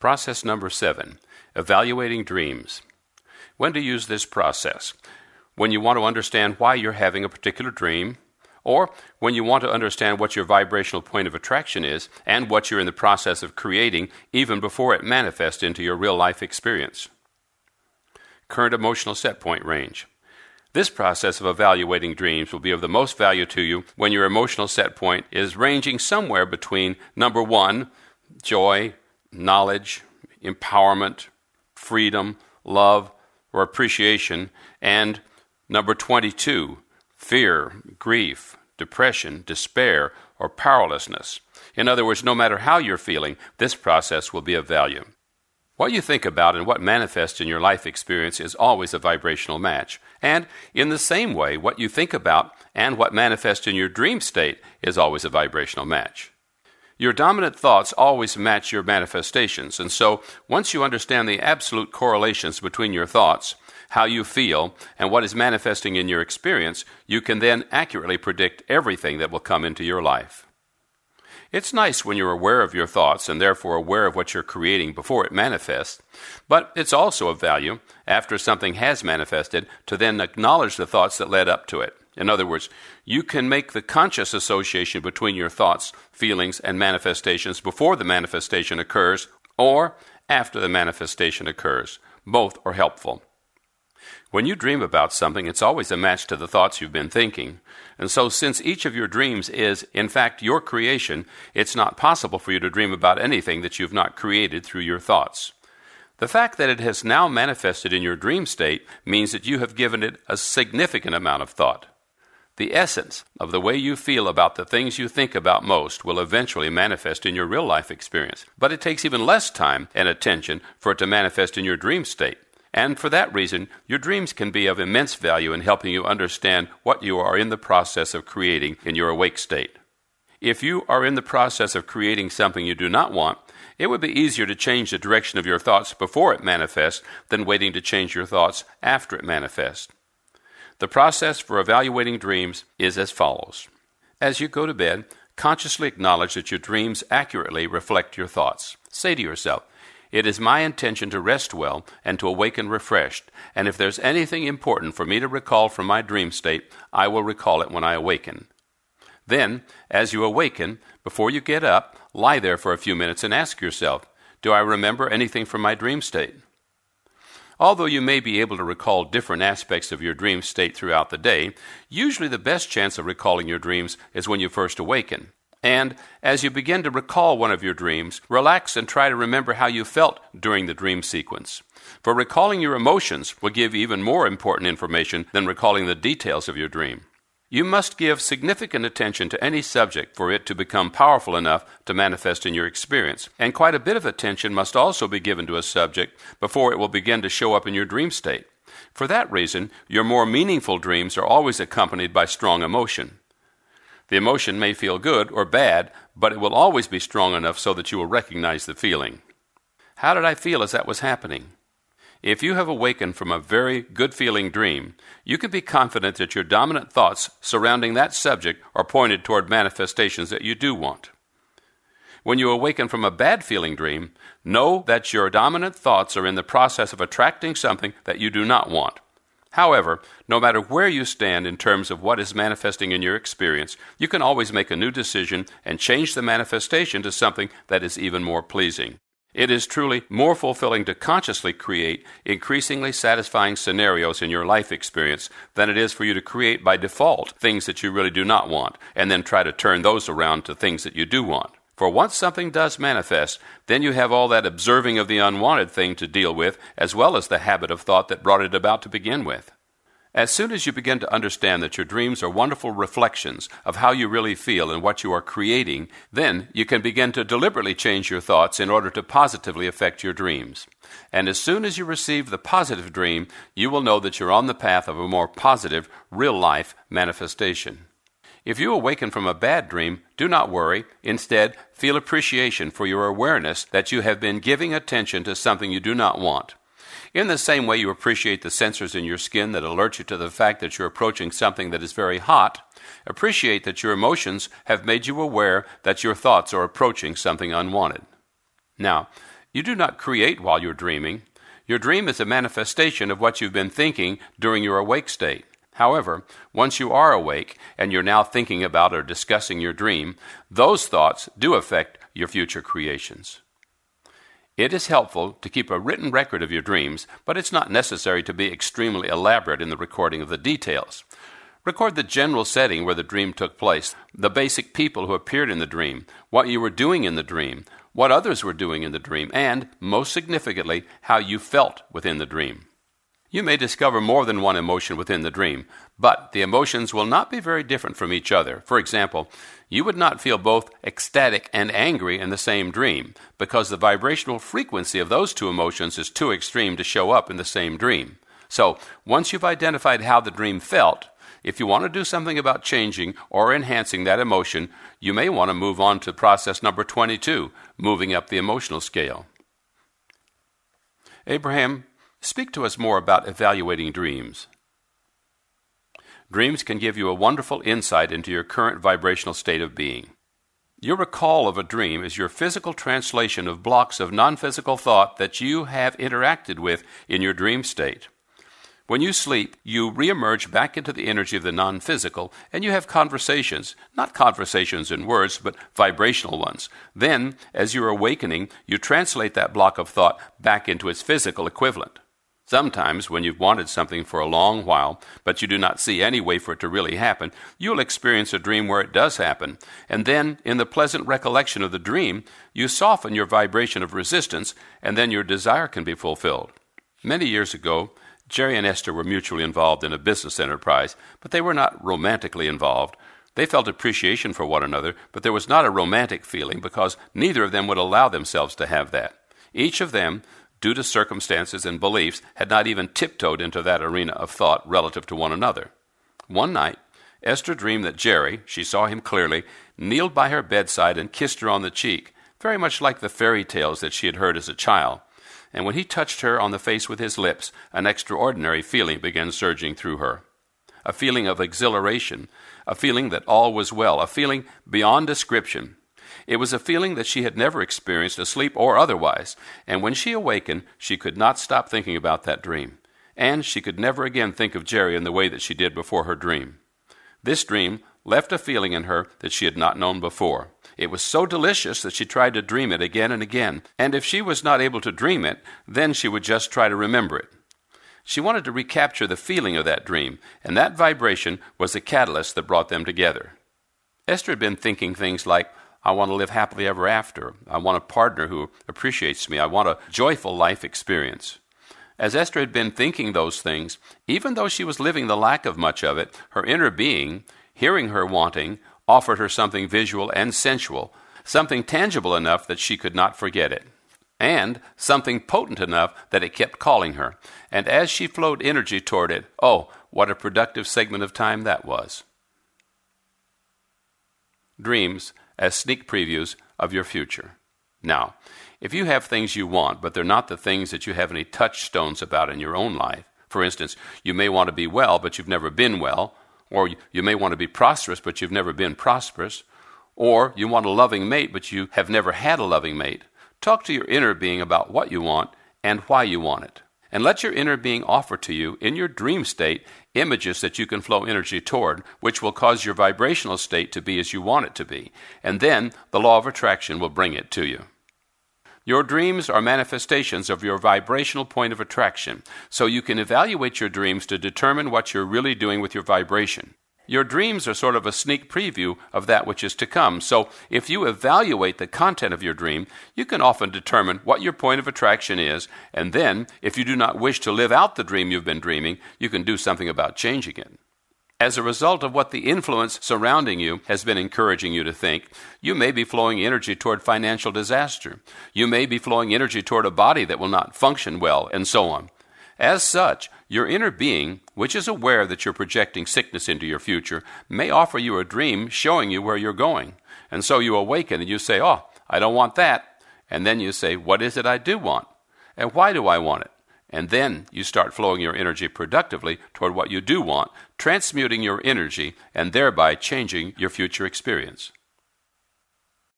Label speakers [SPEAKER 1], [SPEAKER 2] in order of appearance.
[SPEAKER 1] Process number 7, evaluating dreams. When to use this process? When you want to understand why you're having a particular dream, or when you want to understand what your vibrational point of attraction is and what you're in the process of creating even before it manifests into your real-life experience. Current emotional set point range. This process of evaluating dreams will be of the most value to you when your emotional set point is ranging somewhere between number 1, joy, knowledge, empowerment, freedom, love, or appreciation, and number 22, fear, grief, depression, despair, or powerlessness. In other words, no matter how you're feeling, this process will be of value. What you think about and what manifests in your life experience is always a vibrational match. And in the same way, what you think about and what manifests in your dream state is always a vibrational match. Your dominant thoughts always match your manifestations, and so once you understand the absolute correlations between your thoughts, how you feel, and what is manifesting in your experience, you can then accurately predict everything that will come into your life. It's nice when you're aware of your thoughts and therefore aware of what you're creating before it manifests, but it's also of value, after something has manifested, to then acknowledge the thoughts that led up to it. In other words, you can make the conscious association between your thoughts, feelings, and manifestations before the manifestation occurs or after the manifestation occurs. Both are helpful. When you dream about something, it's always a match to the thoughts you've been thinking. And so since each of your dreams is, in fact, your creation, it's not possible for you to dream about anything that you've not created through your thoughts. The fact that it has now manifested in your dream state means that you have given it a significant amount of thought. The essence of the way you feel about the things you think about most will eventually manifest in your real-life experience. But it takes even less time and attention for it to manifest in your dream state. And for that reason, your dreams can be of immense value in helping you understand what you are in the process of creating in your awake state. If you are in the process of creating something you do not want, it would be easier to change the direction of your thoughts before it manifests than waiting to change your thoughts after it manifests. The process for evaluating dreams is as follows. As you go to bed, consciously acknowledge that your dreams accurately reflect your thoughts. Say to yourself, "It is my intention to rest well and to awaken refreshed, and if there's anything important for me to recall from my dream state, I will recall it when I awaken." Then, as you awaken, before you get up, lie there for a few minutes and ask yourself, "Do I remember anything from my dream state?" Although you may be able to recall different aspects of your dream state throughout the day, usually the best chance of recalling your dreams is when you first awaken. And as you begin to recall one of your dreams, relax and try to remember how you felt during the dream sequence. For recalling your emotions will give even more important information than recalling the details of your dream. You must give significant attention to any subject for it to become powerful enough to manifest in your experience, and quite a bit of attention must also be given to a subject before it will begin to show up in your dream state. For that reason, your more meaningful dreams are always accompanied by strong emotion. The emotion may feel good or bad, but it will always be strong enough so that you will recognize the feeling. How did I feel as that was happening? If you have awakened from a very good-feeling dream, you can be confident that your dominant thoughts surrounding that subject are pointed toward manifestations that you do want. When you awaken from a bad-feeling dream, know that your dominant thoughts are in the process of attracting something that you do not want. However, no matter where you stand in terms of what is manifesting in your experience, you can always make a new decision and change the manifestation to something that is even more pleasing. It is truly more fulfilling to consciously create increasingly satisfying scenarios in your life experience than it is for you to create by default things that you really do not want and then try to turn those around to things that you do want. For once something does manifest, then you have all that observing of the unwanted thing to deal with, as well as the habit of thought that brought it about to begin with. As soon as you begin to understand that your dreams are wonderful reflections of how you really feel and what you are creating, then you can begin to deliberately change your thoughts in order to positively affect your dreams. And as soon as you receive the positive dream, you will know that you're on the path of a more positive, real-life manifestation. If you awaken from a bad dream, do not worry. Instead, feel appreciation for your awareness that you have been giving attention to something you do not want. In the same way you appreciate the sensors in your skin that alert you to the fact that you're approaching something that is very hot, appreciate that your emotions have made you aware that your thoughts are approaching something unwanted. Now, You do not create while you're dreaming. Your dream is a manifestation of what you've been thinking during your awake state. However, once you are awake and you're now thinking about or discussing your dream, those thoughts do affect your future creations. It is helpful to keep a written record of your dreams, but it's not necessary to be extremely elaborate in the recording of the details. Record the general setting where the dream took place, the basic people who appeared in the dream, what you were doing in the dream, what others were doing in the dream, and, most significantly, how you felt within the dream. You may discover more than one emotion within the dream, but the emotions will not be very different from each other. For example, you would not feel both ecstatic and angry in the same dream, because the vibrational frequency of those two emotions is too extreme to show up in the same dream. So, once you've identified how the dream felt, if you want to do something about changing or enhancing that emotion, you may want to move on to process number 22, moving up the emotional scale. Abraham, speak to us more about evaluating dreams. Dreams can give you a wonderful insight into your current vibrational state of being. Your recall of a dream is your physical translation of blocks of non-physical thought that you have interacted with in your dream state. When you sleep, you reemerge back into the energy of the non-physical, and you have conversations, not conversations in words, but vibrational ones. Then, as you're awakening, you translate that block of thought back into its physical equivalent. Sometimes, when you've wanted something for a long while, but you do not see any way for it to really happen, you'll experience a dream where it does happen, and then, in the pleasant recollection of the dream, you soften your vibration of resistance, and then your desire can be fulfilled. Many years ago, Jerry and Esther were mutually involved in a business enterprise, but they were not romantically involved. They felt appreciation for one another, but there was not a romantic feeling because neither of them would allow themselves to have that. Each of them, due to circumstances and beliefs, had not even tiptoed into that arena of thought relative to one another. One night, Esther dreamed that Jerry, she saw him clearly, kneeled by her bedside and kissed her on the cheek, very much like the fairy tales that she had heard as a child. And when he touched her on the face with his lips, an extraordinary feeling began surging through her. A feeling of exhilaration, a feeling that all was well, a feeling beyond description. It was a feeling that she had never experienced asleep or otherwise, and when she awakened, she could not stop thinking about that dream. And she could never again think of Jerry in the way that she did before her dream. This dream left a feeling in her that she had not known before. It was so delicious that she tried to dream it again and again, and if she was not able to dream it, then she would just try to remember it. She wanted to recapture the feeling of that dream, and that vibration was the catalyst that brought them together. Esther had been thinking things like, I want to live happily ever after. I want a partner who appreciates me. I want a joyful life experience. As Esther had been thinking those things, even though she was living the lack of much of it, her inner being, hearing her wanting, offered her something visual and sensual, something tangible enough that she could not forget it, and something potent enough that it kept calling her. And as she flowed energy toward it, oh, what a productive segment of time that was. Dreams as sneak previews of your future. Now, if you have things you want, but they're not the things that you have any touchstones about in your own life, for instance, you may want to be well, but you've never been well, or you may want to be prosperous, but you've never been prosperous, or you want a loving mate, but you have never had a loving mate. Talk to your inner being about what you want and why you want it. And let your inner being offer to you, in your dream state, images that you can flow energy toward, which will cause your vibrational state to be as you want it to be. And then the law of attraction will bring it to you. Your dreams are manifestations of your vibrational point of attraction, so you can evaluate your dreams to determine what you're really doing with your vibration. Your dreams are sort of a sneak preview of that which is to come, so if you evaluate the content of your dream, you can often determine what your point of attraction is, and then, if you do not wish to live out the dream you've been dreaming, you can do something about changing it. As a result of what the influence surrounding you has been encouraging you to think, you may be flowing energy toward financial disaster. You may be flowing energy toward a body that will not function well, and so on. As such, your inner being, which is aware that you're projecting sickness into your future, may offer you a dream showing you where you're going. And so you awaken and you say, oh, I don't want that. And then you say, what is it I do want? And why do I want it? And then you start flowing your energy productively toward what you do want, transmuting your energy and thereby changing your future experience.